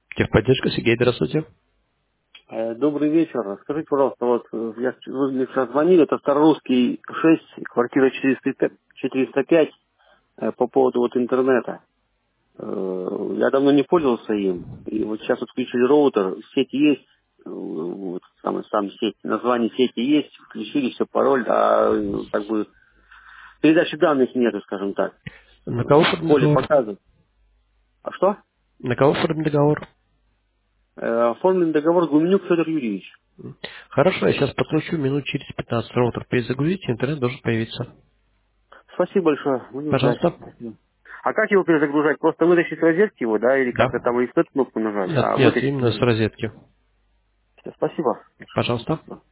Техподдержка, Сергей, здравствуйте. Добрый вечер. Скажите, пожалуйста, вы мне сейчас звонили, это Старорусский 6, квартира 405, по поводу интернета. Я давно не пользовался им, и вот сейчас включили роутер, сеть есть, сам сеть, название сети есть, включили все, пароль, а передачи данных нету, скажем так. На кого В оформлен поле договор? показывает. А что? На кого оформлен договор? Оформлен договор Гуменюк Федор Юрьевич. Хорошо, я сейчас подключу минут через 15 роутер. Перезагрузите, интернет должен появиться. Спасибо большое, будем ждать. Пожалуйста. Спасибо. А как его перезагружать? Просто вытащить с розетки его, да, или Да. как-то там рестет кнопку нажать? Нет, А нет, вытащить именно с нельзя. розетки. Всё, спасибо. Пожалуйста.